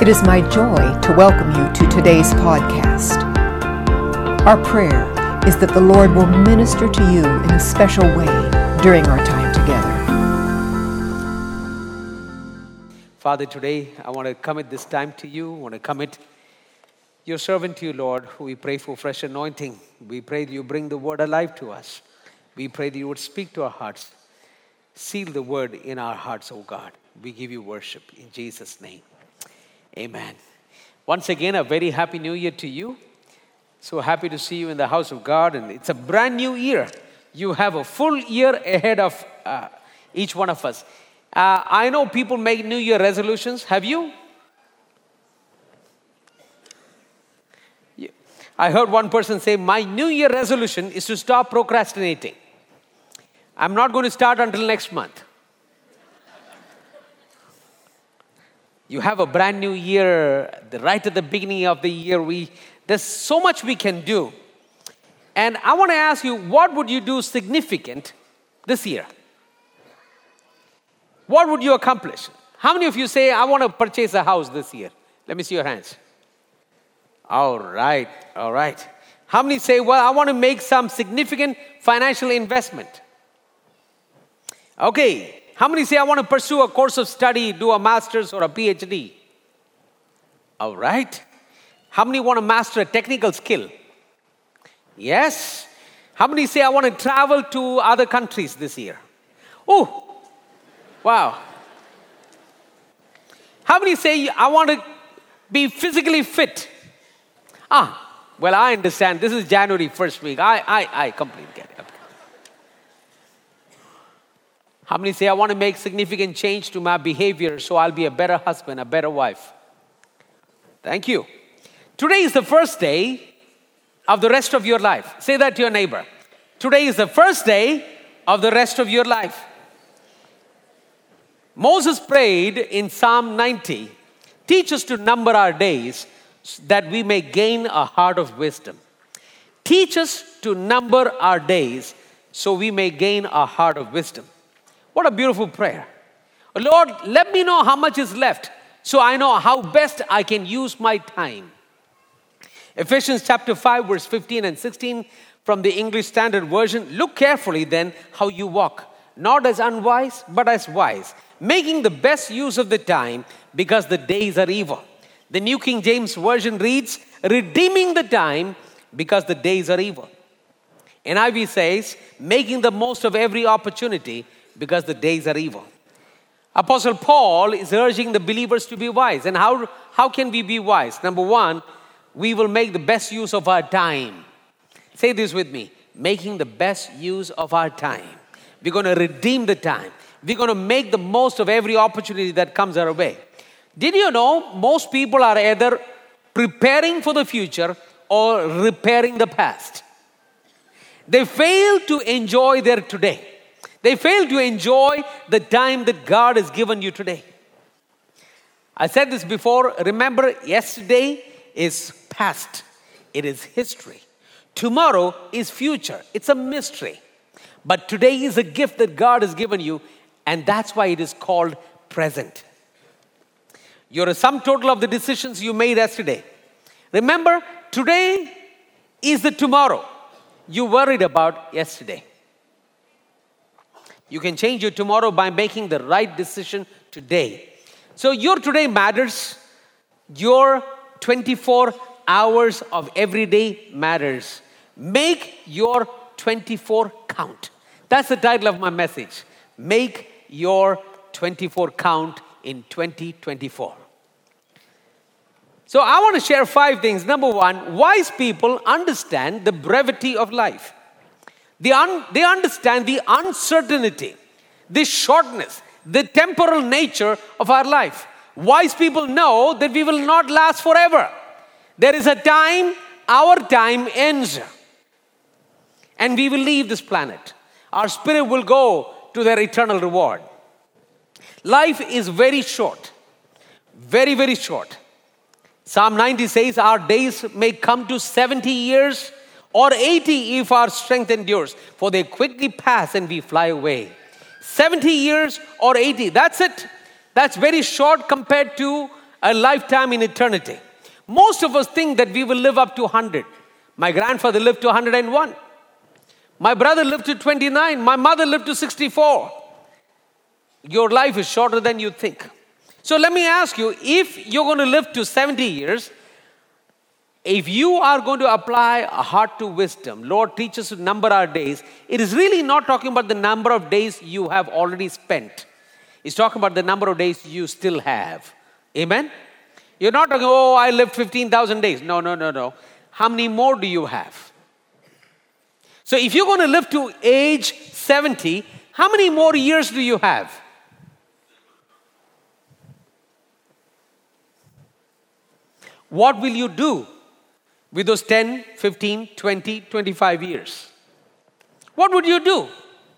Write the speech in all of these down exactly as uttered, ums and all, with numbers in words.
is my joy to welcome you to today's podcast. Our prayer is that the Lord will minister to you in a special way during our time together. Father, today I want to commit this time to you. I want to commit your servant to you, Lord, who we pray for fresh anointing. We pray that you bring the word alive to us. We pray that you would speak to our hearts. Seal the word in our hearts, O God. We give you worship in Jesus' name. Amen. Once again, a very happy new year to you. So happy to see you in the house of God. And it's a brand new year. You have a full year ahead of uh, each one of us. Uh, I know people make New Year resolutions. Have you? I heard one person say, my New Year resolution is to stop procrastinating. I'm not going to start until next month. You have a brand new year, the, right at the beginning of the year. We there's so much we can do. And I want to ask you, what would you do significant this year? What would you accomplish? How many of you say, I want to purchase a house this year? Let me see your hands. All right, all right. How many say, well, I want to make some significant financial investment? Okay. How many say, I want to pursue a course of study, do a master's or a P H D? All right. How many want to master a technical skill? Yes. How many say, I want to travel to other countries this year? Oh, wow. How many say, I want to be physically fit? Ah, well, I understand. This is January first week. I, I, I completely get it. Okay. How many say, I want to make significant change to my behavior so I'll be a better husband, a better wife? Thank you. Today is the first day of the rest of your life. Say that to your neighbor. Today is the first day of the rest of your life. Moses prayed in Psalm ninety, teach us to number our days that we may gain a heart of wisdom. Teach us to number our days so we may gain a heart of wisdom. What a beautiful prayer. Lord, let me know how much is left so I know how best I can use my time. Ephesians chapter five, verse fifteen and sixteen from the English Standard Version. Look carefully then how you walk, not as unwise, but as wise, making the best use of the time because the days are evil. The New King James Version reads, redeeming the time because the days are evil. N I V says, making the most of every opportunity because the days are evil. Apostle Paul is urging the believers to be wise. And how, how can we be wise? Number one, we will make the best use of our time. Say this with me. Making the best use of our time. We're going to redeem the time. We're going to make the most of every opportunity that comes our way. Did you know most people are either preparing for the future or repairing the past? They fail to enjoy their today. They fail to enjoy the time that God has given you today. I said this before. Remember, yesterday is past. It is history. Tomorrow is future. It's a mystery. But today is a gift that God has given you, and that's why it is called present. You're a sum total of the decisions you made yesterday. Remember, today is the tomorrow you worried about yesterday. You can change your tomorrow by making the right decision today. So your today matters. Your twenty-four hours of every day matters. Make your twenty-four count. That's the title of my message. Make your twenty-four count in twenty twenty-four. So I want to share five things. Number one, wise people understand the brevity of life. They, un- they understand the uncertainty, the shortness, the temporal nature of our life. Wise people know that we will not last forever. There is a time, our time ends. And we will leave this planet. Our spirit will go to their eternal reward. Life is very short. Very, very short. Psalm ninety says our days may come to seventy years or eighty if our strength endures, for they quickly pass and we fly away. seventy years or eighty, that's it. That's very short compared to a lifetime in eternity. Most of us think that we will live up to one hundred. My grandfather lived to one hundred and one. My brother lived to twenty-nine. My mother lived to sixty-four. Your life is shorter than you think. So let me ask you, if you're going to live to seventy years, if you are going to apply a heart to wisdom, Lord, teach us to number our days, it is really not talking about the number of days you have already spent. It's talking about the number of days you still have. Amen? You're not talking, oh, I lived fifteen thousand days. No, no, no, no. How many more do you have? So if you're going to live to age seventy, how many more years do you have? What will you do with those ten, fifteen, twenty, twenty-five years? What would you do?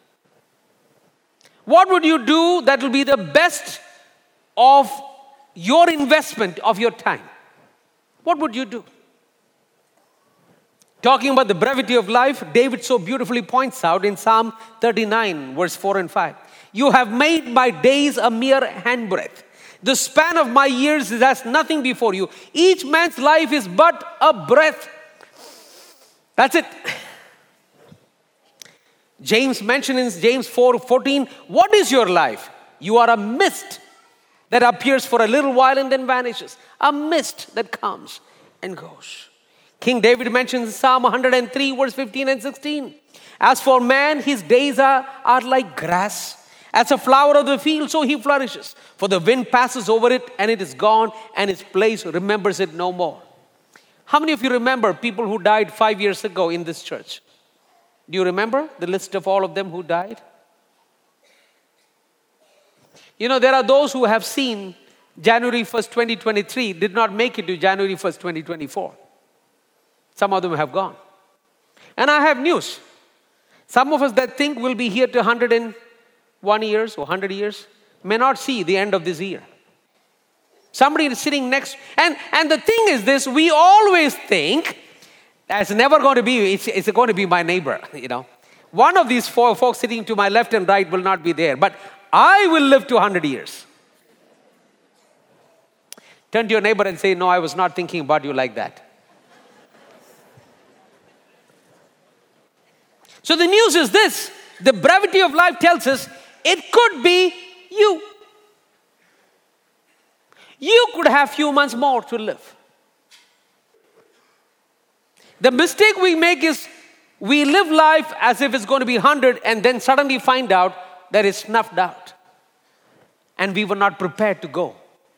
What would you do that will be the best of your investment of your time? What would you do? Talking about the brevity of life, David so beautifully points out in Psalm thirty-nine, verse four and five. You have made my days a mere handbreadth. The span of my years is as nothing before you. Each man's life is but a breath. That's it. James mentioned in James four fourteen, what is your life? You are a mist that appears for a little while and then vanishes. A mist that comes and goes. King David mentions in Psalm one hundred three, verse fifteen and sixteen. As for man, his days are, are like grass. As a flower of the field, so he flourishes. For the wind passes over it and it is gone, and its place remembers it no more. How many of you remember people who died five years ago in this church? Do you remember the list of all of them who died? You know, there are those who have seen January first, twenty twenty-three, did not make it to January first, twenty twenty-four. Some of them have gone. And I have news. Some of us that think we'll be here to one hundred one years or one hundred years may not see the end of this year. Somebody is sitting next. And, and the thing is this, we always think that's never going to be, it's, it's going to be my neighbor, you know. One of these four folks sitting to my left and right will not be there. But I will live to one hundred years. Turn to your neighbor and say, no, I was not thinking about you like that. So the news is this. The brevity of life tells us it could be you. You could have few months more to live. The mistake we make is we live life as if it's going to be one hundred and then suddenly find out that it's snuffed out. And we were not prepared to go.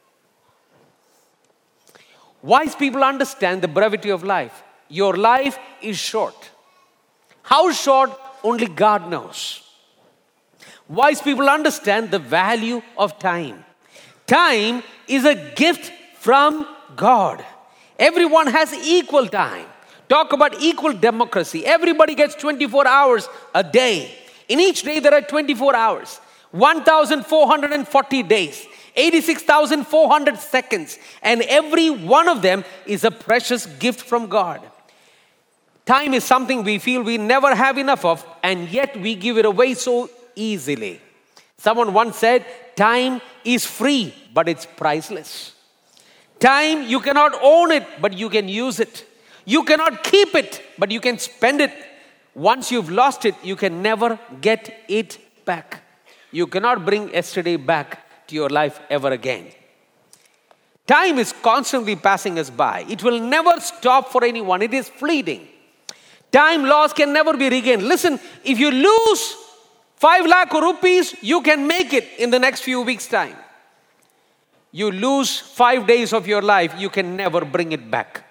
Wise people understand the brevity of life. Your life is short. How short, only God knows. Wise people understand the value of time. Time is a gift from God. Everyone has equal time. Talk about equal democracy. Everybody gets twenty-four hours a day. In each day there are twenty-four hours. one thousand four hundred forty days. eighty-six thousand four hundred seconds. And every one of them is a precious gift from God. Time is something we feel we never have enough of, and yet we give it away so easily. Someone once said, time is free, but it's priceless. Time, you cannot own it, but you can use it. You cannot keep it, but you can spend it. Once you've lost it, you can never get it back. You cannot bring yesterday back to your life ever again. Time is constantly passing us by. It will never stop for anyone. It is fleeting. Time lost can never be regained. Listen, if you lose five lakh rupees, you can make it in the next few weeks' time. You lose five days of your life, you can never bring it back.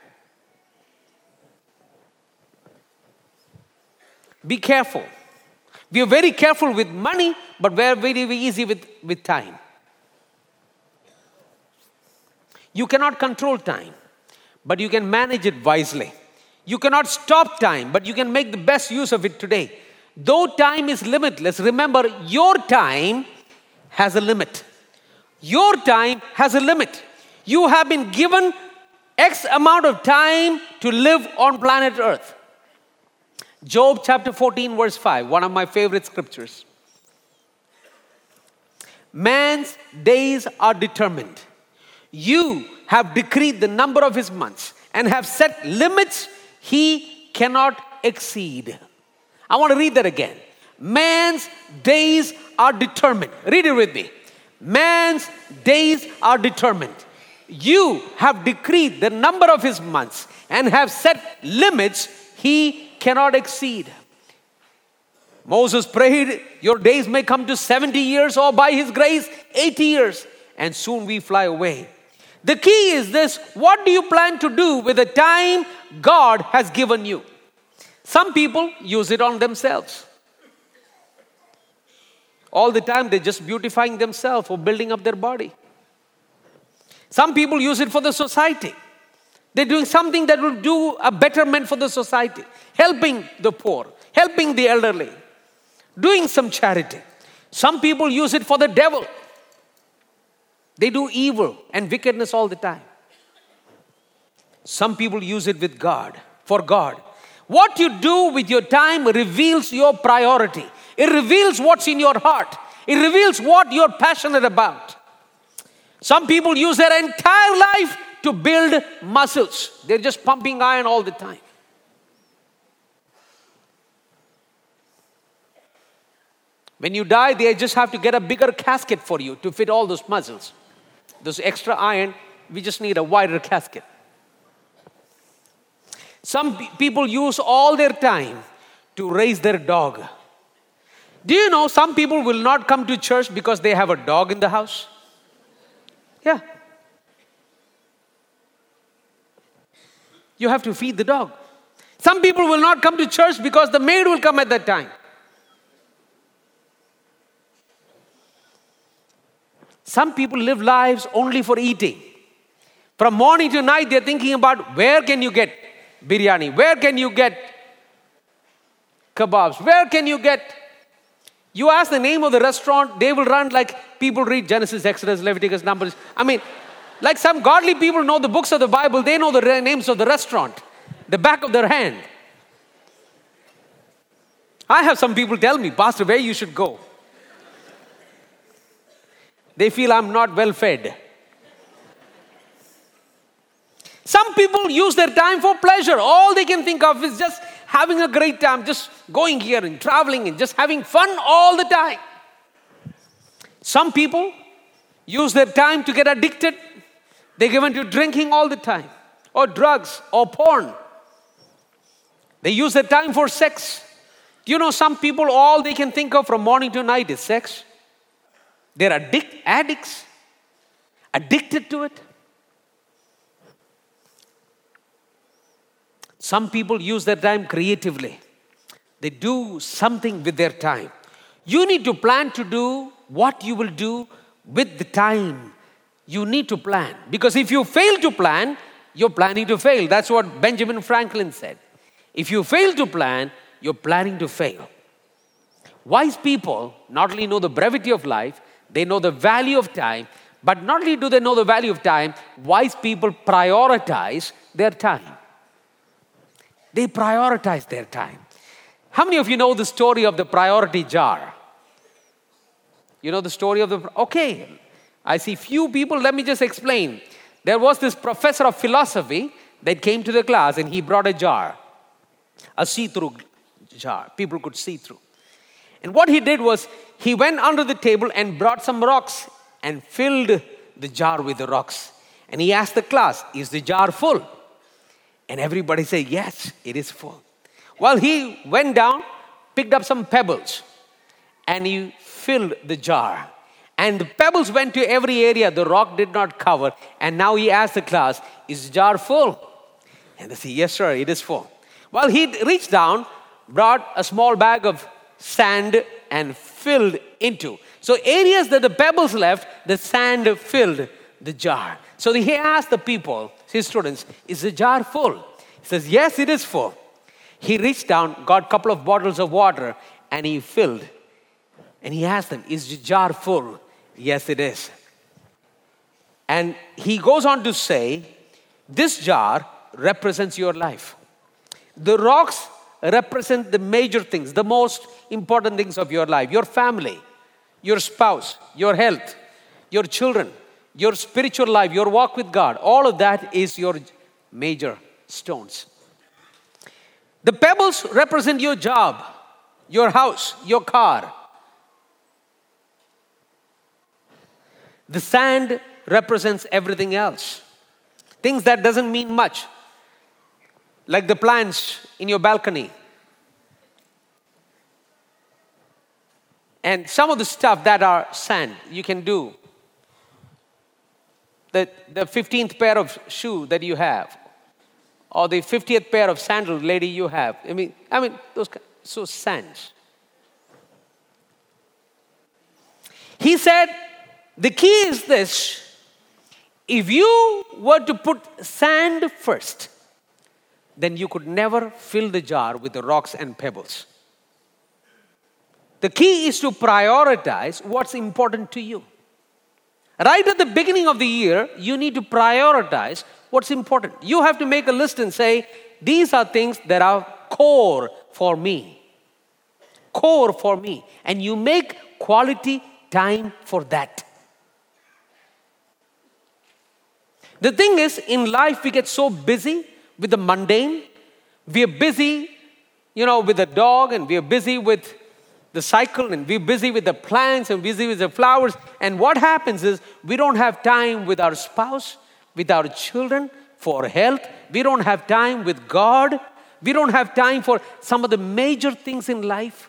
Be careful. We are very careful with money, but we are very, very easy with, with time. You cannot control time, but you can manage it wisely. You cannot stop time, but you can make the best use of it today. Though time is limitless, remember your time has a limit. Your time has a limit. You have been given X amount of time to live on planet Earth. Job chapter fourteen verse five, one of my favorite scriptures. Man's days are determined. You have decreed the number of his months and have set limits he cannot exceed. I want to read that again. Man's days are determined. Read it with me. Man's days are determined. You have decreed the number of his months and have set limits he cannot exceed. Moses prayed, your days may come to seventy years, or by his grace, eighty years, and soon we fly away. The key is this: what do you plan to do with the time God has given you? Some people use it on themselves. All the time they're just beautifying themselves or building up their body. Some people use it for the society. They're doing something that will do a betterment for the society. Helping the poor, helping the elderly, doing some charity. Some people use it for the devil. They do evil and wickedness all the time. Some people use it with God, for God. What you do with your time reveals your priority. It reveals what's in your heart. It reveals what you're passionate about. Some people use their entire life to build muscles. They're just pumping iron all the time. When you die, they just have to get a bigger casket for you to fit all those muscles. Those extra iron, we just need a wider casket. Some pe- people use all their time to raise their dog. Do you know some people will not come to church because they have a dog in the house? Yeah. You have to feed the dog. Some people will not come to church because the maid will come at that time. Some people live lives only for eating. From morning to night, they're thinking about where can you get biryani? Where can you get kebabs? Where can you get... You ask the name of the restaurant, they will run like people read Genesis, Exodus, Leviticus, Numbers. I mean, like some godly people know the books of the Bible, they know the re- names of the restaurant, the back of their hand. I have some people tell me, Pastor, where you should go. They feel I'm not well fed. Some people use their time for pleasure. All they can think of is just having a great time, just going here and traveling and just having fun all the time. Some people use their time to get addicted. They give into drinking all the time, or drugs, or porn. They use their time for sex. Do you know some people, all they can think of from morning to night is sex? They're addic- addicts, addicted to it. Some people use their time creatively. They do something with their time. You need to plan to do what you will do with the time. You need to plan. Because if you fail to plan, you're planning to fail. That's what Benjamin Franklin said. If you fail to plan, you're planning to fail. Wise people not only know the brevity of life, they know the value of time, but not only do they know the value of time, wise people prioritize their time. They prioritize their time. How many of you know the story of the priority jar? You know the story of the... Okay, I see few people. Let me just explain. There was this professor of philosophy that came to the class and he brought a jar. A see-through jar. People could see through. And what he did was, he went under the table and brought some rocks and filled the jar with the rocks. And he asked the class, is the jar full? And everybody said, yes, it is full. Well, he went down, picked up some pebbles, and he filled the jar. And the pebbles went to every area the rock did not cover. And now he asked the class, is the jar full? And they said, yes, sir, it is full. Well, he reached down, brought a small bag of sand and filled into. So areas that the pebbles left, the sand filled the jar. So he asked the people, his students, is the jar full? He says, yes, it is full. He reached down, got a couple of bottles of water, and he filled. And he asked them, is the jar full? Yes, it is. And he goes on to say, this jar represents your life. The rocks represent the major things, the most important things of your life. Your family, your spouse, your health, your children, your spiritual life, your walk with God, all of that is your major stones. The pebbles represent your job, your house, your car. The sand represents everything else. Things that doesn't mean much. Like the plants in your balcony. And some of the stuff that are sand, you can do. The, the fifteenth pair of shoe that you have. Or the fiftieth pair of sandal, lady, you have. I mean, I mean, those so sands. He said, the key is this. If you were to put sand first, then you could never fill the jar with the rocks and pebbles. The key is to prioritize what's important to you. Right at the beginning of the year, you need to prioritize what's important. You have to make a list and say, these are things that are core for me. Core for me. And you make quality time for that. The thing is, in life, we get so busy with the mundane. We are busy, you know, with the dog, and we are busy with the cycle, and we're busy with the plants, and busy with the flowers. And what happens is, we don't have time with our spouse, with our children, for health. We don't have time with God. We don't have time for some of the major things in life.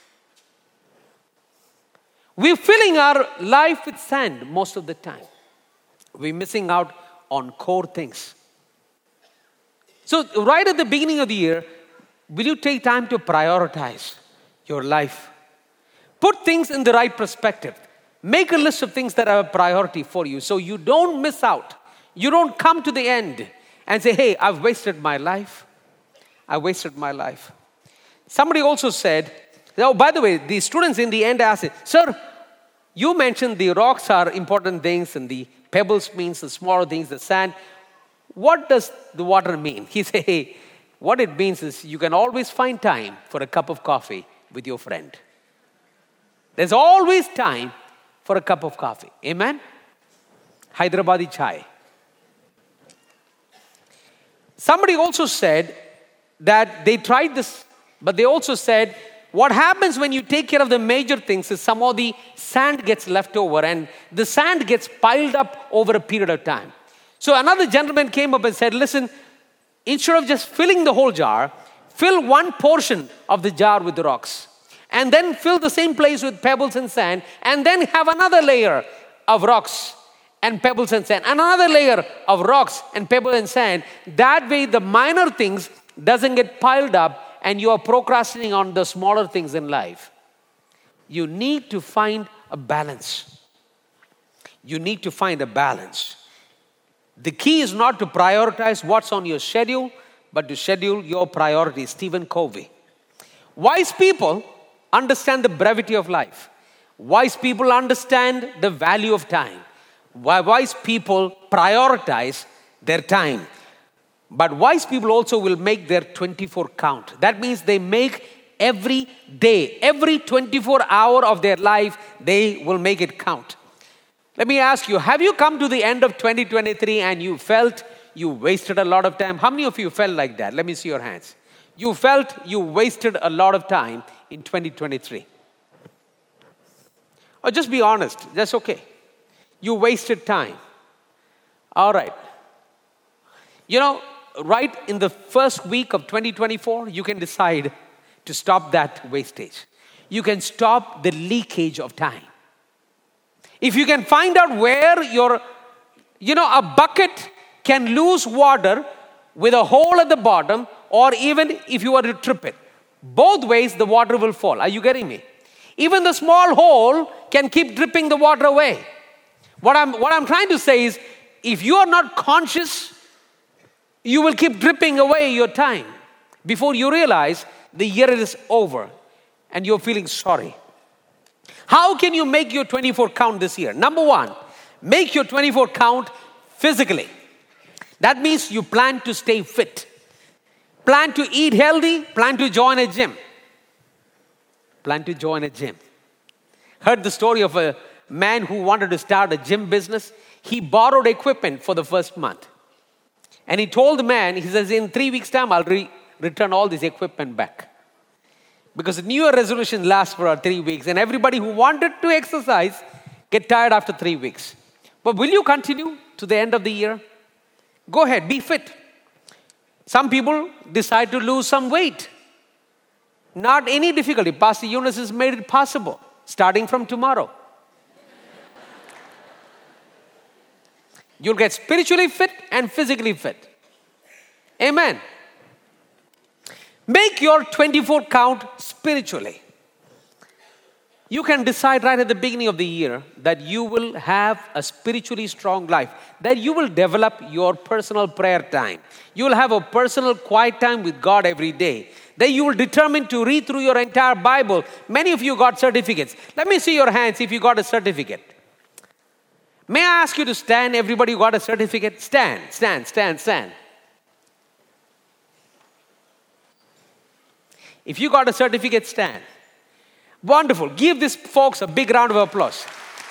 We're filling our life with sand most of the time. We're missing out on core things. So right at the beginning of the year, will you take time to prioritize your life? Put things in the right perspective. Make a list of things that are a priority for you so you don't miss out. You don't come to the end and say, hey, I've wasted my life. I wasted my life. Somebody also said, oh, by the way, the students in the end asked, sir, you mentioned the rocks are important things and the pebbles means the smaller things, the sand. What does the water mean? He said, hey, what it means is you can always find time for a cup of coffee with your friend. There's always time for a cup of coffee. Amen? Hyderabadi chai. Somebody also said that they tried this, but they also said, what happens when you take care of the major things is some of the sand gets left over, and the sand gets piled up over a period of time. So another gentleman came up and said, listen, instead of just filling the whole jar, fill one portion of the jar with the rocks. And then fill the same place with pebbles and sand. And then have another layer of rocks and pebbles and sand. And another layer of rocks and pebbles and sand. That way the minor things doesn't get piled up and you are procrastinating on the smaller things in life. You need to find a balance. You need to find a balance. The key is not to prioritize what's on your schedule, but to schedule your priorities. Stephen Covey. Wise people understand the brevity of life. Wise people understand the value of time. Wise people prioritize their time. But wise people also will make their twenty-four count. That means they make every day, every twenty-four hour of their life, they will make it count. Let me ask you, have you come to the end of twenty twenty-three and you felt you wasted a lot of time? How many of you felt like that? Let me see your hands. You felt you wasted a lot of time in twenty twenty-three. Or just be honest, that's okay. You wasted time. All right. You know, right in the first week of twenty twenty-four, you can decide to stop that wastage. You can stop the leakage of time. If you can find out where your, you know, a bucket can lose water with a hole at the bottom, or even if you were to trip it. Both ways the water will fall. Are you getting me? Even the small hole can keep dripping the water away. What I'm, what I'm trying to say is, if you are not conscious, you will keep dripping away your time. Before you realize the year is over and you're feeling sorry. How can you make your twenty-four count this year? Number one, make your twenty-four count physically. That means you plan to stay fit. Plan to eat healthy. Plan to join a gym. Plan to join a gym. Heard the story of a, man who wanted to start a gym business. He borrowed equipment for the first month. And he told the man, he says, in three weeks' time, I'll re- return all this equipment back. Because the New Year resolution lasts for three weeks. And everybody who wanted to exercise get tired after three weeks. But will you continue to the end of the year? Go ahead, be fit. Some people decide to lose some weight. Not any difficulty. Pastor Eunice has made it possible, starting from tomorrow. You'll get spiritually fit and physically fit. Amen. Make your twenty-four count spiritually. You can decide right at the beginning of the year that you will have a spiritually strong life, that you will develop your personal prayer time. You will have a personal quiet time with God every day. That you will determine to read through your entire Bible. Many of you got certificates. Let me see your hands if you got a certificate. May I ask you to stand? Everybody who got a certificate? Stand, stand, stand, stand. If you got a certificate, stand. Wonderful. Give these folks a big round of applause.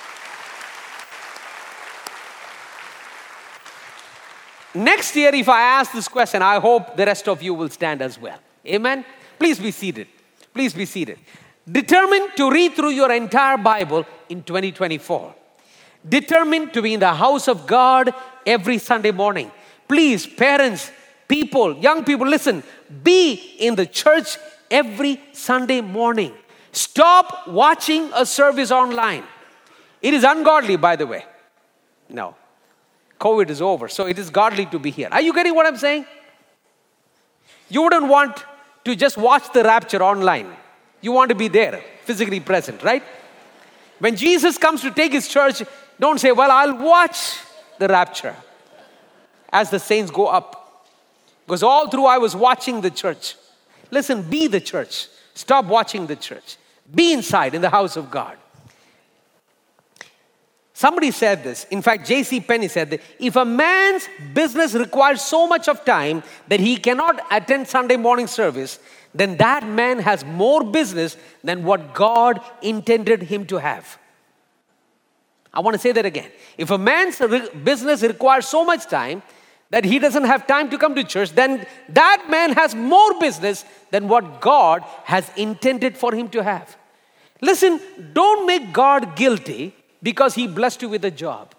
Next year, if I ask this question, I hope the rest of you will stand as well. Amen? Please be seated. Please be seated. Determine to read through your entire Bible in twenty twenty-four. Determined to be in the house of God every Sunday morning. Please, parents, people, young people, listen. Be in the church every Sunday morning. Stop watching a service online. It is ungodly, by the way. No. COVID is over, so it is godly to be here. Are you getting what I'm saying? You wouldn't want to just watch the rapture online. You want to be there, physically present, right? When Jesus comes to take his church, don't say, well, I'll watch the rapture as the saints go up. Because all through I was watching the church. Listen, be the church. Stop watching the church. Be inside in the house of God. Somebody said this. In fact, J C Penney said that if a man's business requires so much of time that he cannot attend Sunday morning service, then that man has more business than what God intended him to have. I want to say that again. If a man's re- business requires so much time that he doesn't have time to come to church, then that man has more business than what God has intended for him to have. Listen, don't make God guilty because he blessed you with a job.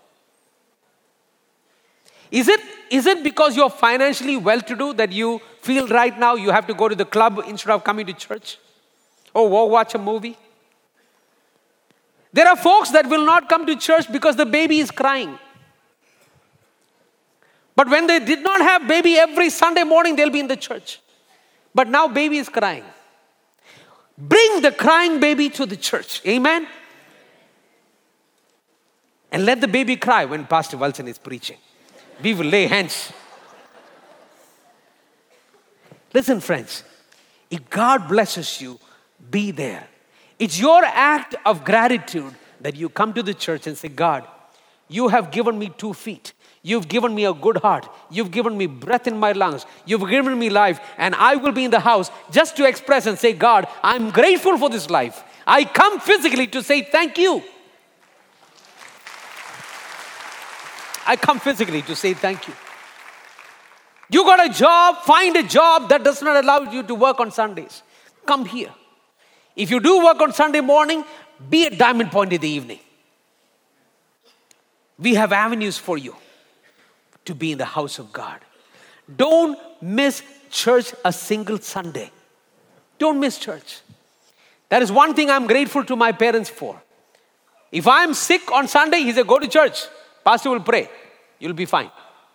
Is it, is it because you're financially well-to-do that you feel right now you have to go to the club instead of coming to church? Or go watch a movie? There are folks that will not come to church because the baby is crying. But when they did not have baby every Sunday morning, they'll be in the church. But now baby is crying. Bring the crying baby to the church. Amen? And let the baby cry when Pastor Wilson is preaching. We will lay hands. Listen, friends. If God blesses you, be there. It's your act of gratitude that you come to the church and say, God, you have given me two feet. You've given me a good heart. You've given me breath in my lungs. You've given me life. And I will be in the house just to express and say, God, I'm grateful for this life. I come physically to say thank you. I come physically to say thank you. You got a job, find a job that does not allow you to work on Sundays. Come here. If you do work on Sunday morning, be at Diamond Point in the evening. We have avenues for you to be in the house of God. Don't miss church a single Sunday. Don't miss church. That is one thing I'm grateful to my parents for. If I'm sick on Sunday, he said, go to church. Pastor will pray. You'll be fine.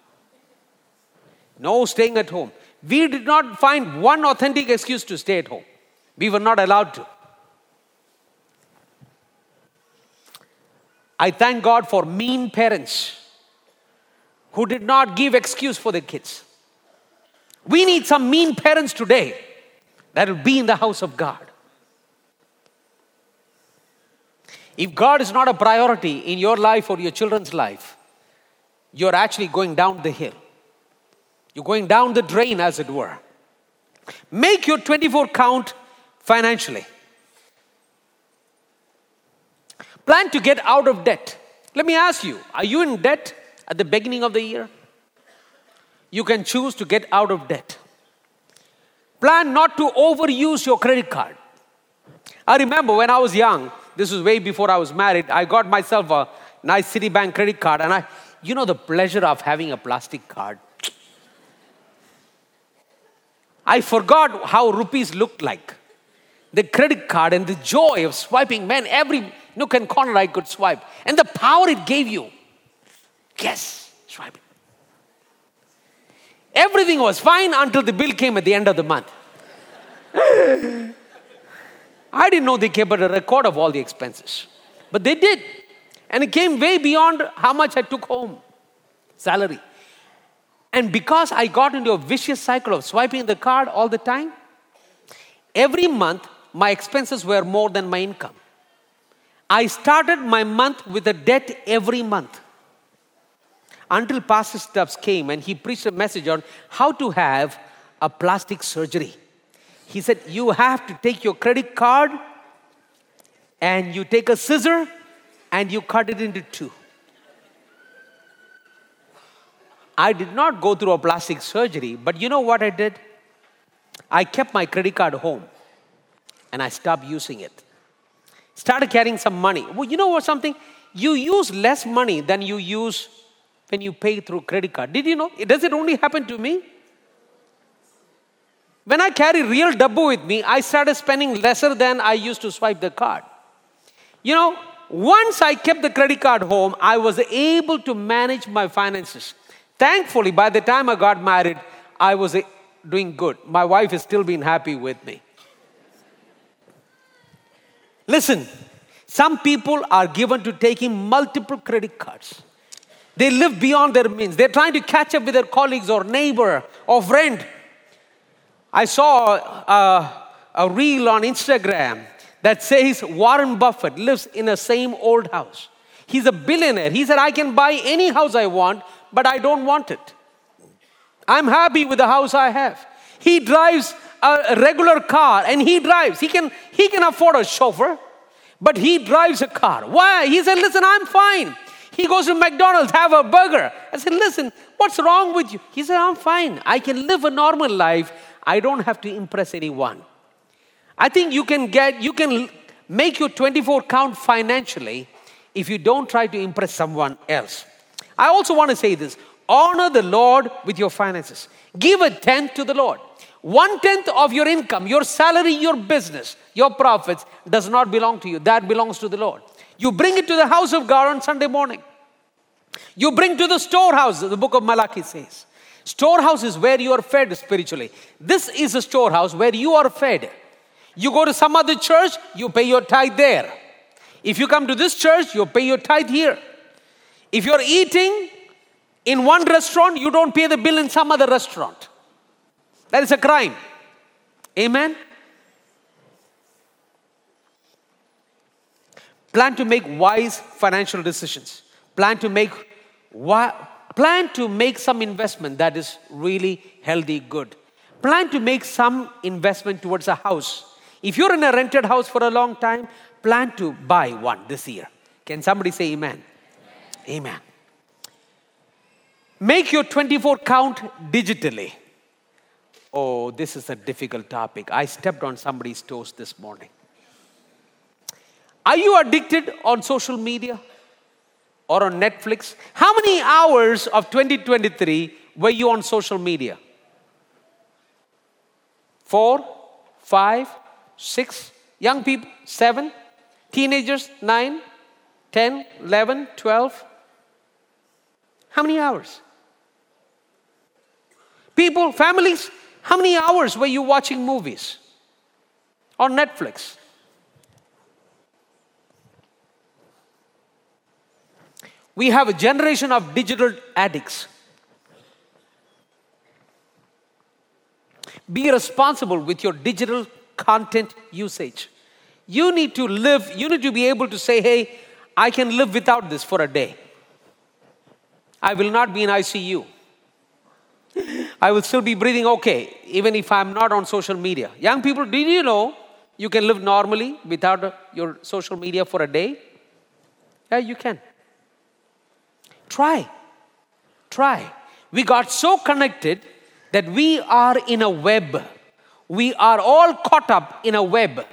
No staying at home. We did not find one authentic excuse to stay at home. We were not allowed to. I thank God for mean parents who did not give excuse for their kids. We need some mean parents today that will be in the house of God. If God is not a priority in your life or your children's life, you're actually going down the hill. You're going down the drain, as it were. Make your twenty-four count financially. Plan to get out of debt. Let me ask you, are you in debt at the beginning of the year? You can choose to get out of debt. Plan not to overuse your credit card. I remember when I was young, this was way before I was married, I got myself a nice Citibank credit card, and I, you know the pleasure of having a plastic card. I forgot how rupees looked like. The credit card and the joy of swiping, man, every nook and corner I could swipe. And the power it gave you. Yes, swipe it. Everything was fine until the bill came at the end of the month. I didn't know they kept a record of all the expenses. But they did. And it came way beyond how much I took home. Salary. And because I got into a vicious cycle of swiping the card all the time, every month my expenses were more than my income. I started my month with a debt every month. Until Pastor Stubbs came and he preached a message on how to have a plastic surgery. He said, you have to take your credit card and you take a scissor and you cut it into two. I did not go through a plastic surgery, but you know what I did? I kept my credit card home and I stopped using it. Started carrying some money. Well, you know what something? You use less money than you use when you pay through credit card. Did you know? Does it only happen to me? When I carry real dabbu with me, I started spending lesser than I used to swipe the card. You know, once I kept the credit card home, I was able to manage my finances. Thankfully, by the time I got married, I was doing good. My wife has still been happy with me. Listen, some people are given to taking multiple credit cards. They live beyond their means. They're trying to catch up with their colleagues or neighbor or friend. I saw a, a reel on Instagram that says Warren Buffett lives in the same old house. He's a billionaire. He said, I can buy any house I want, but I don't want it. I'm happy with the house I have. He drives a regular car and he drives. He can, he can afford a chauffeur, but he drives a car. Why? He said, listen, I'm fine. He goes to McDonald's, have a burger. I said, listen, what's wrong with you? He said, I'm fine. I can live a normal life. I don't have to impress anyone. I think you can get, you can make your twenty-four count financially if you don't try to impress someone else. I also want to say this. Honor the Lord with your finances. Give a tenth to the Lord. One tenth of your income, your salary, your business, your profits does not belong to you. That belongs to the Lord. You bring it to the house of God on Sunday morning. You bring to the storehouse, the book of Malachi says. Storehouse is where you are fed spiritually. This is a storehouse where you are fed. You go to some other church, you pay your tithe there. If you come to this church, you pay your tithe here. If you're eating in one restaurant, you don't pay the bill in some other restaurant. That is a crime. Amen? Plan to make wise financial decisions. Plan to make wi- plan to make some investment that is really healthy, good. Plan to make some investment towards a house. If you're in a rented house for a long time, plan to buy one this year. Can somebody say amen? Amen. Amen. Make your twenty-four count digitally. Oh, this is a difficult topic. I stepped on somebody's toes this morning. Are you addicted on social media or on Netflix? How many hours of twenty twenty-three were you on social media? Four, five, six, young people, seven, teenagers, nine, ten, eleven, twelve. How many hours? People, families, how many hours were you watching movies on Netflix? We have a generation of digital addicts. Be responsible with your digital content usage. You need to live, you need to be able to say, hey, I can live without this for a day. I will not be in I C U. I will still be breathing okay, even if I'm not on social media. Young people, did you know you can live normally without your social media for a day? Yeah, you can. Try. Try. We got so connected that we are in a web. We are all caught up in a web.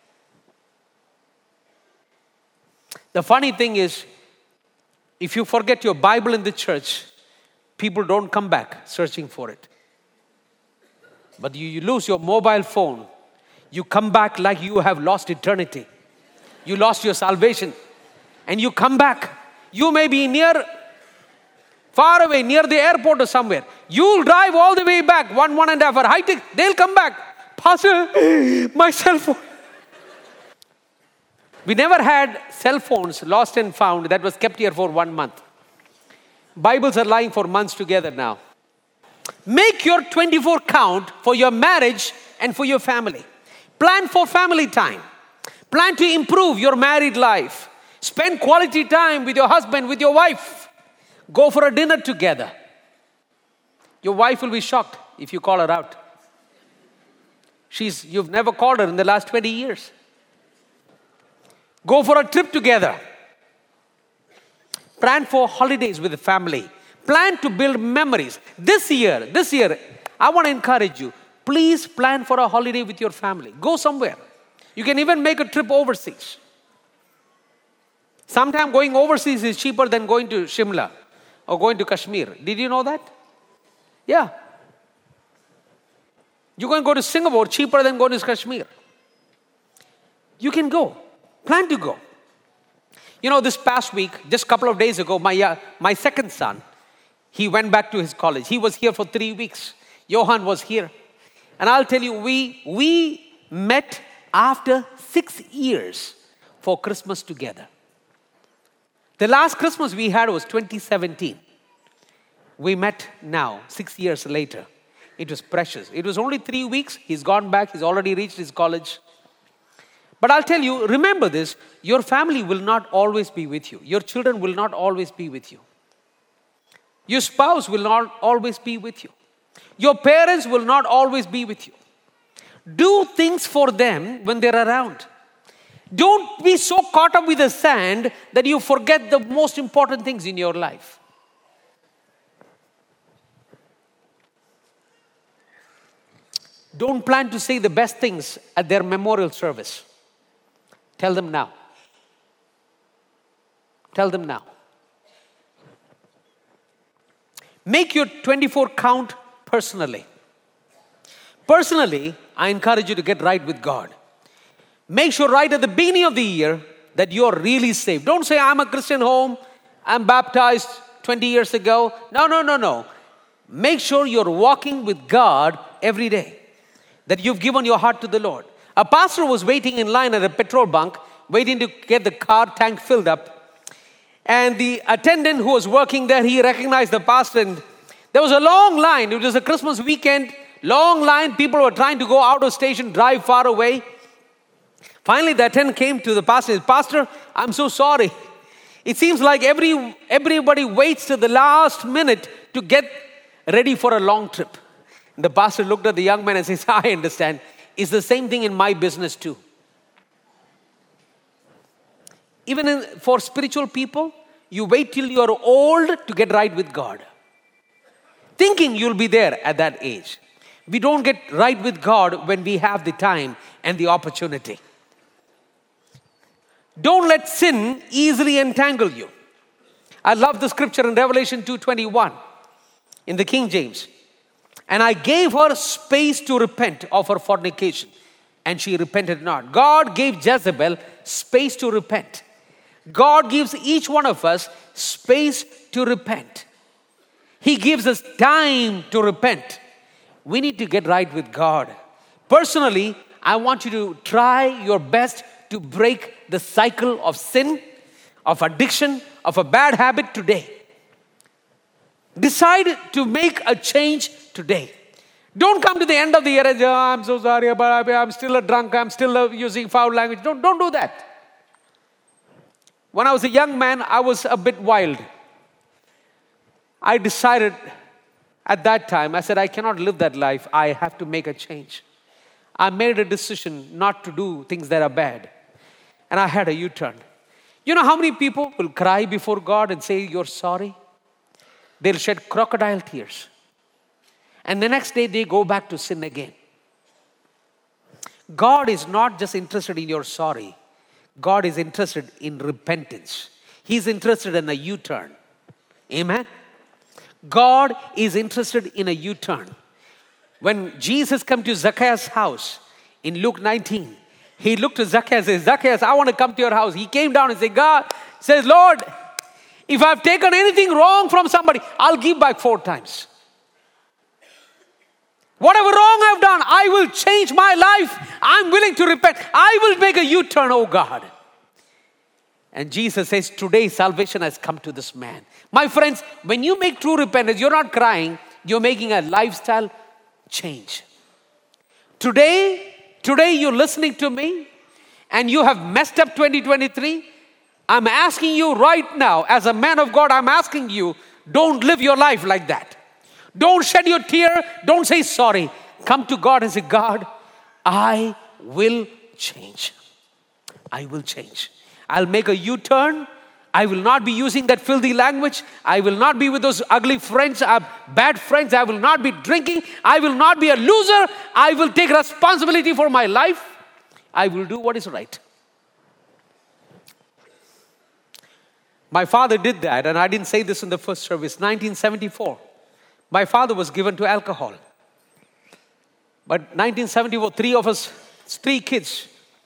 The funny thing is, if you forget your Bible in the church, people don't come back searching for it. But you, you lose your mobile phone, you come back like you have lost eternity. You lost your salvation. And you come back. You may be near, far away, near the airport or somewhere. You'll drive all the way back, one, one and a half hour. High tech, they'll come back. Pastor, my cell phone. We never had cell phones lost and found that was kept here for one month. Bibles are lying for months together now. Make your twenty-four count for your marriage and for your family. Plan for family time. Plan to improve your married life. Spend quality time with your husband, with your wife. Go for a dinner together. Your wife will be shocked if you call her out. She's, you've never called her in the last twenty years. Go for a trip together. Plan for holidays with the family. Plan to build memories. This year, this year, I want to encourage you. Please plan for a holiday with your family. Go somewhere. You can even make a trip overseas. Sometimes going overseas is cheaper than going to Shimla or going to Kashmir. Did you know that? Yeah. You can go to Singapore cheaper than going to Kashmir. You can go. Plan to go. You know, this past week, just a couple of days ago, my, uh, my second son, he went back to his college. He was here for three weeks. Johan was here. And I'll tell you, we, we met after six years for Christmas together. The last Christmas we had was twenty seventeen. We met now, six years later. It was precious. It was only three weeks. He's gone back. He's already reached his college. But I'll tell you, remember this, your family will not always be with you. Your children will not always be with you. Your spouse will not always be with you. Your parents will not always be with you. Do things for them when they're around. Don't be so caught up with the sand that you forget the most important things in your life. Don't plan to say the best things at their memorial service. Tell them now. Tell them now. Make your twenty-four count personally. Personally, I encourage you to get right with God. Make sure right at the beginning of the year that you're really saved. Don't say, I'm a Christian home, I'm baptized twenty years ago. No, no, no, no. Make sure you're walking with God every day. That you've given your heart to the Lord. A pastor was waiting in line at a petrol bunk, waiting to get the car tank filled up. And the attendant who was working there, he recognized the pastor. And there was a long line. It was a Christmas weekend. Long line. People were trying to go out of station, drive far away. Finally, the attendant came to the pastor and said, Pastor, I'm so sorry. It seems like every everybody waits to the last minute to get ready for a long trip. And the pastor looked at the young man and says, I understand. It's the same thing in my business too. Even in, for spiritual people, you wait till you're old to get right with God. Thinking you'll be there at that age. We don't get right with God when we have the time and the opportunity. Don't let sin easily entangle you. I love the scripture in Revelation two twenty-one in the King James. And I gave her space to repent of her fornication, and she repented not. God gave Jezebel space to repent. God gives each one of us space to repent. He gives us time to repent. We need to get right with God. Personally, I want you to try your best to break the cycle of sin, of addiction, of a bad habit today. Decide to make a change today. Don't come to the end of the year and say, oh, I'm so sorry, but I'm still a drunk, I'm still using foul language. Don't, don't do that. When I was a young man, I was a bit wild. I decided at that time, I said, I cannot live that life. I have to make a change. I made a decision not to do things that are bad. And I had a U-turn. You know how many people will cry before God and say, you're sorry? They'll shed crocodile tears. And the next day they go back to sin again. God is not just interested in your sorry. God is interested in repentance. He's interested in a U-turn. Amen? God is interested in a U-turn. When Jesus came to Zacchaeus' house in Luke nineteen, he looked to Zacchaeus and said, Zacchaeus, I want to come to your house. He came down and said, God says, Lord, if I've taken anything wrong from somebody, I'll give back four times. Whatever wrong I've done, I will change my life. I'm willing to repent. I will make a U-turn, oh God. And Jesus says, today salvation has come to this man. My friends, when you make true repentance, you're not crying, you're making a lifestyle change. Today, today you're listening to me and you have messed up twenty twenty-three. I'm asking you right now, as a man of God, I'm asking you, don't live your life like that. Don't shed your tear. Don't say sorry. Come to God and say, God, I will change. I will change. I'll make a U-turn. I will not be using that filthy language. I will not be with those ugly friends, uh, bad friends. I will not be drinking. I will not be a loser. I will take responsibility for my life. I will do what is right. My father did that, and I didn't say this in the first service. nineteen seventy-four. My father was given to alcohol. But nineteen seventy-four, three of us, three kids,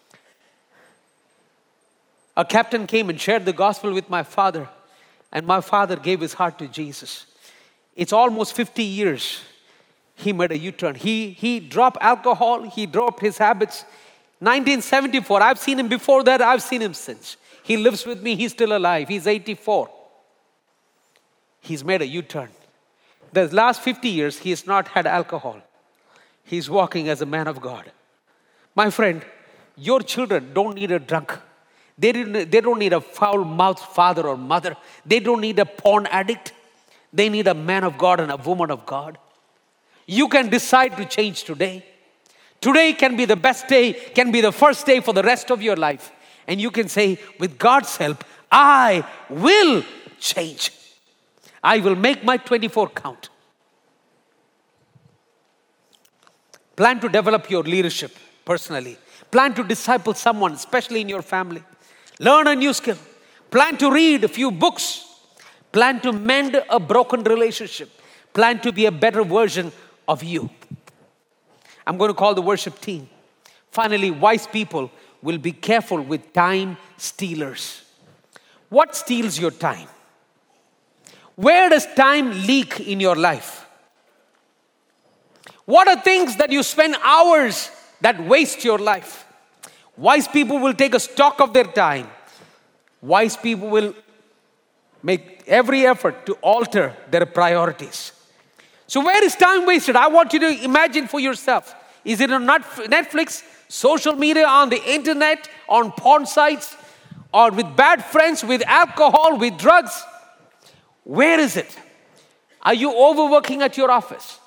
a captain came and shared the gospel with my father, and my father gave his heart to Jesus. It's almost fifty years. He made a U-turn. He, he dropped alcohol. He dropped his habits. nineteen seventy-four, I've seen him before that. I've seen him since. He lives with me. He's still alive. He's eighty-four. He's made a U-turn. The last fifty years, he has not had alcohol. He's walking as a man of God. My friend, your children don't need a drunk. They didn't, they don't need a foul-mouthed father or mother. They don't need a porn addict. They need a man of God and a woman of God. You can decide to change today. Today can be the best day, can be the first day for the rest of your life. And you can say, with God's help, I will change. I will make my twenty-four count. Plan to develop your leadership personally. Plan to disciple someone, especially in your family. Learn a new skill. Plan to read a few books. Plan to mend a broken relationship. Plan to be a better version of you. I'm going to call the worship team. Finally, wise people will be careful with time stealers. What steals your time? Where does time leak in your life? What are things that you spend hours that waste your life? Wise people will take a stock of their time. Wise people will make every effort to alter their priorities. So where is time wasted? I want you to imagine for yourself. Is it on Netflix, social media, on the internet, on porn sites, or with bad friends, with alcohol, with drugs? Where is it? Are you overworking at your office?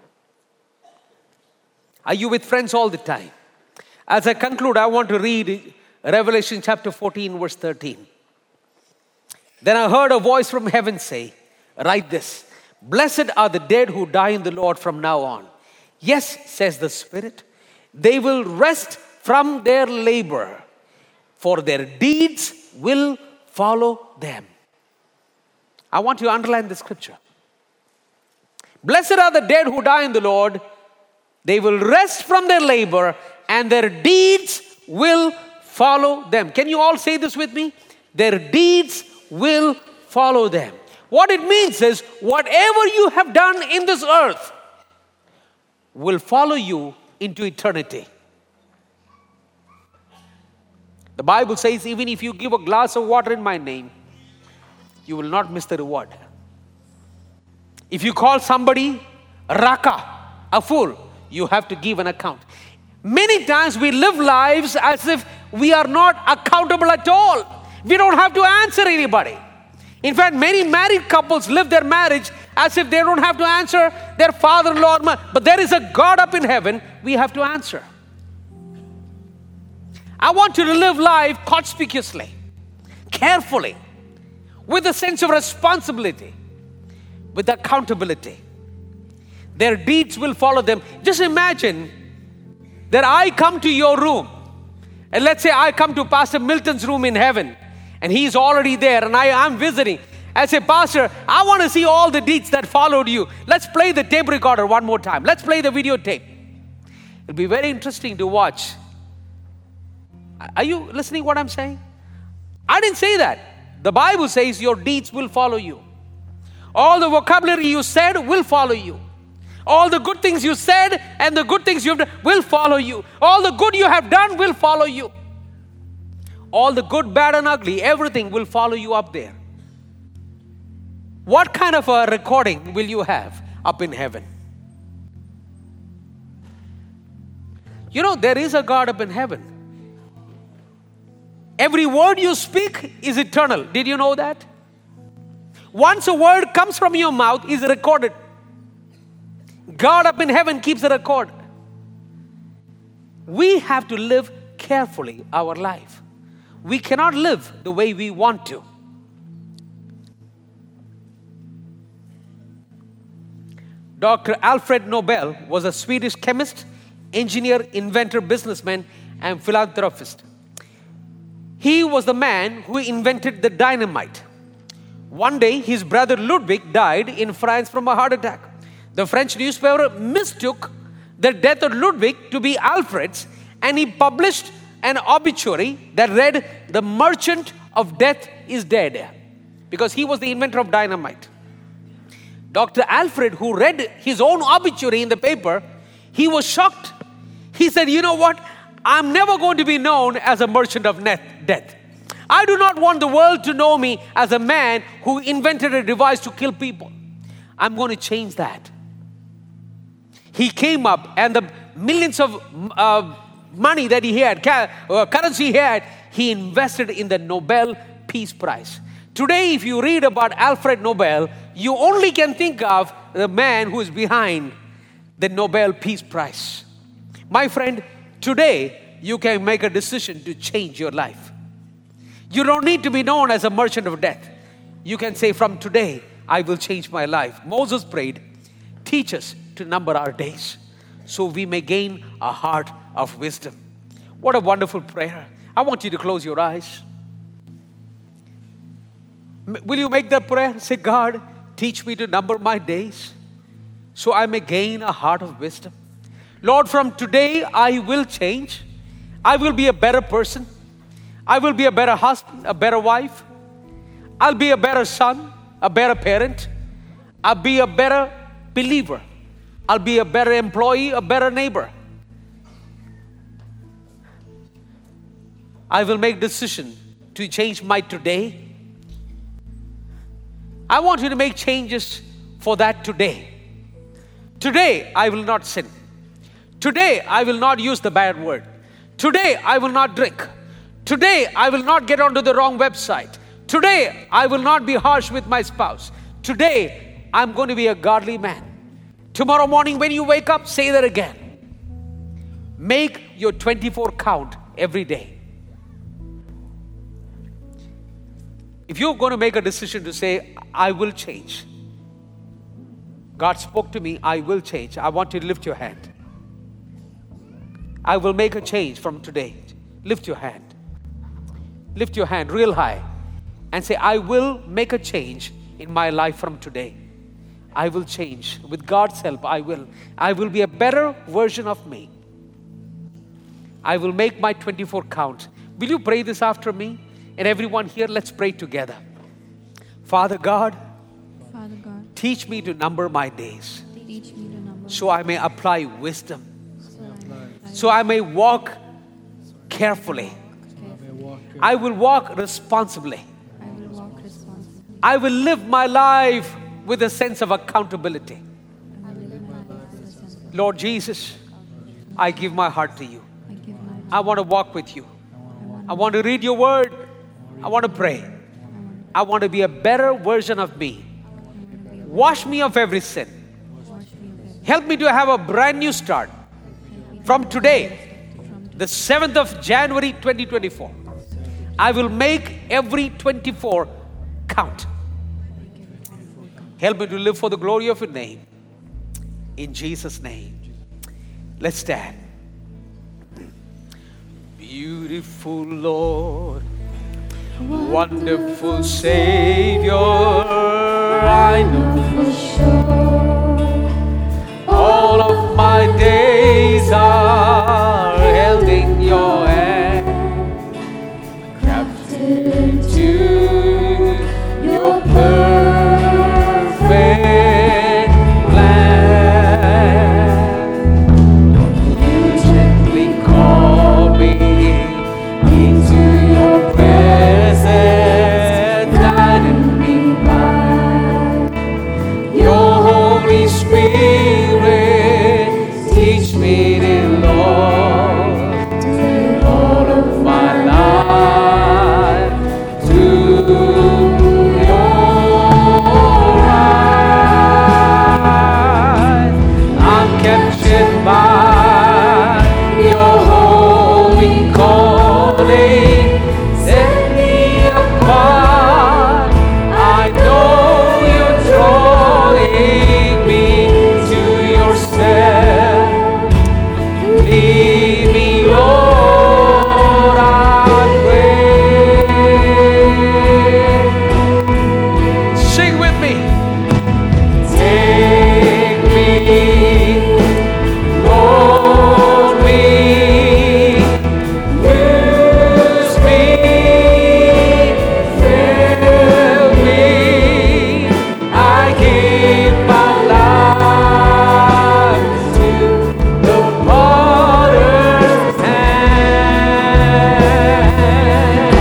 Are you with friends all the time? As I conclude, I want to read Revelation chapter fourteen, verse thirteen. Then I heard a voice from heaven say, write this, blessed are the dead who die in the Lord from now on. Yes, says the Spirit, they will rest from their labor, for their deeds will follow them. I want you to underline the scripture. Blessed are the dead who die in the Lord. They will rest from their labor, and their deeds will follow them. Can you all say this with me? Their deeds will follow them. What it means is, whatever you have done in this earth will follow you into eternity. The Bible says, even if you give a glass of water in my name, you will not miss the reward. If you call somebody Raka, a fool, you have to give an account. Many times we live lives as if we are not accountable at all. We don't have to answer anybody. In fact, many married couples live their marriage as if they don't have to answer their father-in-law. But there is a God up in heaven we have to answer. I want you to live life conspicuously, carefully, with a sense of responsibility, with accountability, their deeds will follow them. Just imagine that I come to your room, and let's say I come to Pastor Milton's room in heaven, and he's already there, and I am visiting. I say, Pastor, I want to see all the deeds that followed you. Let's play the tape recorder one more time. Let's play the videotape. It'll be very interesting to watch. Are you listening to what I'm saying? I didn't say that. The Bible says your deeds will follow you. All the vocabulary you said will follow you. All the good things you said and the good things you have done will follow you. All the good you have done will follow you. All the good, bad, and ugly, everything will follow you up there. What kind of a recording will you have up in heaven? You know, there is a God up in heaven. Every word you speak is eternal. Did you know that? Once a word comes from your mouth, is recorded. God up in heaven keeps a record. We have to live carefully our life. We cannot live the way we want to. Doctor Alfred Nobel was a Swedish chemist, engineer, inventor, businessman, and philanthropist. He was the man who invented the dynamite. One day, his brother Ludwig died in France from a heart attack. The French newspaper mistook the death of Ludwig to be Alfred's, and he published an obituary that read, "The merchant of death is dead," because he was the inventor of dynamite. Doctor Alfred, who read his own obituary in the paper, he was shocked. He said, you know what? I'm never going to be known as a merchant of death. I do not want the world to know me as a man who invented a device to kill people. I'm going to change that. He came up, and the millions of uh, money that he had, uh, currency he had, he invested in the Nobel Peace Prize. Today, if you read about Alfred Nobel, you only can think of the man who is behind the Nobel Peace Prize. My friend, today, you can make a decision to change your life. You don't need to be known as a merchant of death. You can say, from today, I will change my life. Moses prayed, teach us to number our days so we may gain a heart of wisdom. What a wonderful prayer. I want you to close your eyes. Will you make that prayer? Say, God, teach me to number my days so I may gain a heart of wisdom. Lord, from today, I will change. I will be a better person. I will be a better husband, a better wife. I'll be a better son, a better parent. I'll be a better believer. I'll be a better employee, a better neighbor. I will make decision to change my today. I want you to make changes for that today. Today, I will not sin. Today, I will not use the bad word. Today, I will not drink. Today, I will not get onto the wrong website. Today, I will not be harsh with my spouse. Today, I'm going to be a godly man. Tomorrow morning when you wake up, say that again. Make your twenty-four count every day. If you're going to make a decision to say, I will change. God spoke to me, I will change. I want you to lift your hand. I will make a change from today. Lift your hand. Lift your hand real high and say, I will make a change in my life from today. I will change. With God's help, I will. I will be a better version of me. I will make my twenty-four count. Will you pray this after me? And everyone here, let's pray together. Father God, Father God, teach me to number my days teach me to number so I may apply wisdom, so I, so I may walk carefully. I will walk responsibly. I will walk responsibly. I will live my life with a sense of accountability. I will live my life with a sense of Lord Jesus, I give my heart to you. I give my I want to walk with you. I want I want to read your word. I want to pray. I want to be a better version of me. Wash me of every sin. to wash me of every Help me to have a brand new start from today, the seventh of January twenty twenty-four. I will make every twenty-four count. Help me to live for the glory of your name. In Jesus' name. Let's stand. Beautiful Lord, wonderful Savior, I know for sure all of my days are held in your hand, crafted into your perfect plan. You gently call me into your presence, guiding me by your Holy Spirit. Teach me to Lord, all of my life to your eyes. I'm captured by your holy calling. Set me apart. I know you're drawing me to yourself. Lead me, Lord, I pray. Sing with me. Take me, mold me, use me, fill me. I give my life to the potter's hand.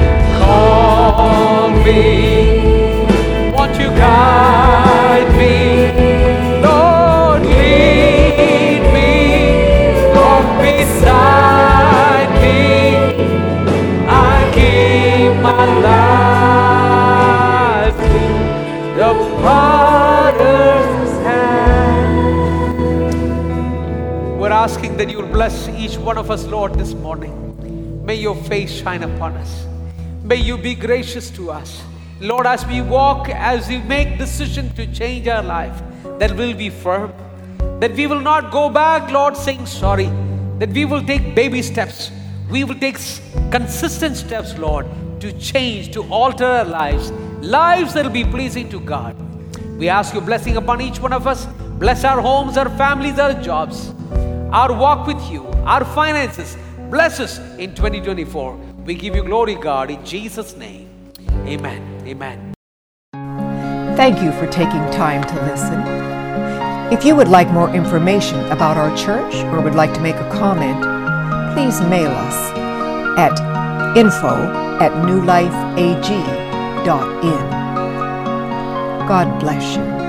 Call me, won't you guide me? Lord, lead me, walk beside me. I give my life to the potter's hand. We're asking that you will bless each one of us, Lord, this morning. May your face shine upon us. May you be gracious to us. Lord, as we walk, as we make decision to change our life, that we'll be firm. That we will not go back, Lord, saying sorry. That we will take baby steps. We will take s- consistent steps, Lord, to change, to alter our lives. Lives that will be pleasing to God. We ask your blessing upon each one of us. Bless our homes, our families, our jobs, our walk with you, our finances. Bless us in twenty twenty-four. We give you glory, God, in Jesus' name. Amen. Amen. Thank you for taking time to listen. If you would like more information about our church or would like to make a comment, please mail us at info at newlifeag dot in. God bless you.